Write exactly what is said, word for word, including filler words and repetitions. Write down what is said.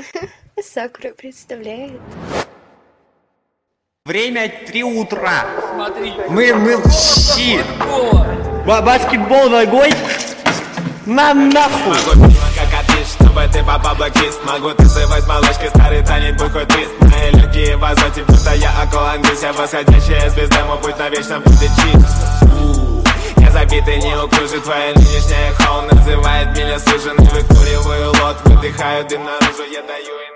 Сакура представляет. Время три утра. Смотри. Мы, мы, щит. Баскетбол. Баскетбол ногой. На нахуй. Чтобы ты попал блокист. Могу танцевать малышкой, старый танец, будь хоть твист. Мои легкие в азоте, будто я акулангус. Я восходящая звезда, мой путь навечно будет чист. Я забитый неуклюжий, твоя нынешняя хоу называет меня суженый. Выкуриваю лот, выдыхаю дым наружу, я даю им.